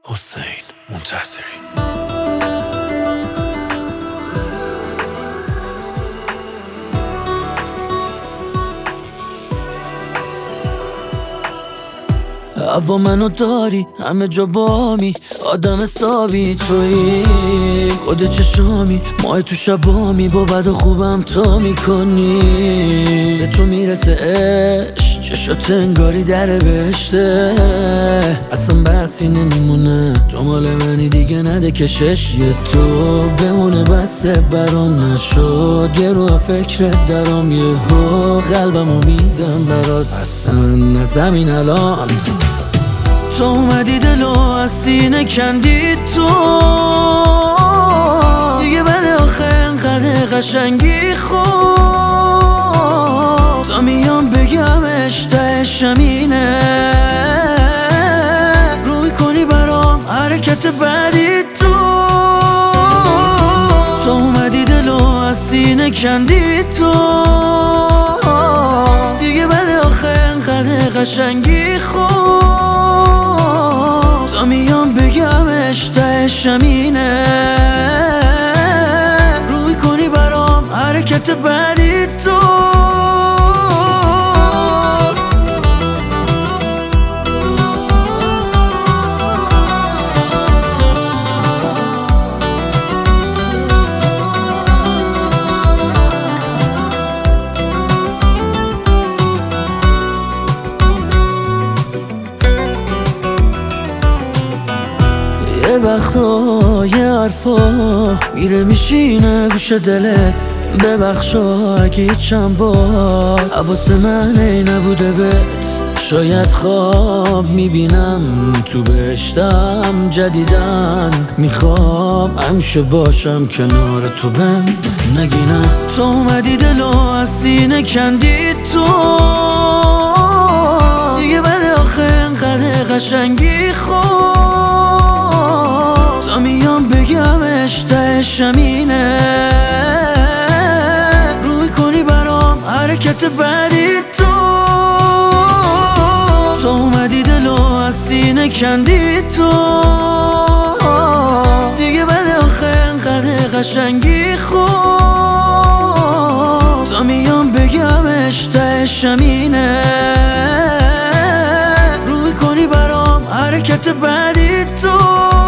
حسین منتصری. هوا منو داری همه جا بامی، آدم حسابی تویی، خود چشامی ماه تو شبامی، با بد و خوبم تا میکنی. به تو میرسه عشق، چشات انگاری در بهشته، اصلا بحثی نمیمونه، تو مال منی دیگه نده کشش، یه تو بمونه بسه برام نشد، یه رو فکرت درام، یه ها قلبمو میدم برات، اصلا نزمین الان تو اومدی دلو از سینه کندی، تو دیگه بده آخه انقدر قشنگی، خوب تا میام بگم اشتهش همینه، رو میکنی برام حرکت بعدی، تو اومدی دلو از سینه کندی، تو دیگه بده آخه انقدر قشنگی، خوب تا میام بگم اشتهش همینه، رو میکنی برام حرکت بعدی، تو یه وقتا یه حرفا میره میشینه گوش دلت، ببخشا اگه هیچم بار حواس من ای نبوده بهت، شاید خواب میبینم تو بهشتم جدیدن، میخوام همیشه باشم کنار تو، بهم نگینم تو اومدی دلو از سینه کندی، تو دیگه بده آخه انقدر قشنگی، خوب تا میام بگم اشتهش همینه، رو میکنی برام حرکت بعدی، تو اومدی دلو از سینه کندی، تو دیگه بده آخه انقدر قشنگی، خوب تا میام بگم اشتهش همینه، رو میکنی برام حرکت بعدی، تو